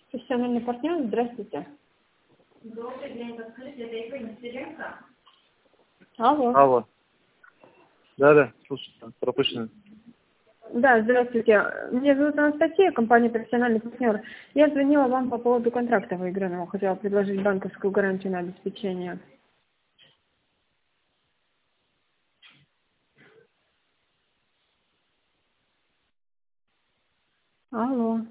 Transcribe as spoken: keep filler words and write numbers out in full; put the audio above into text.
Профессиональный партнер, здравствуйте. Добрый день, подскажите, это Ефим Нестеренко? Алло. Алло. Да, да, слушай, пропущено. Да, здравствуйте. Меня зовут Анастасия, компания «Профессиональный партнер». Я звонила вам по поводу контракта выигранного. Хотела предложить банковскую гарантию на обеспечение. Алло.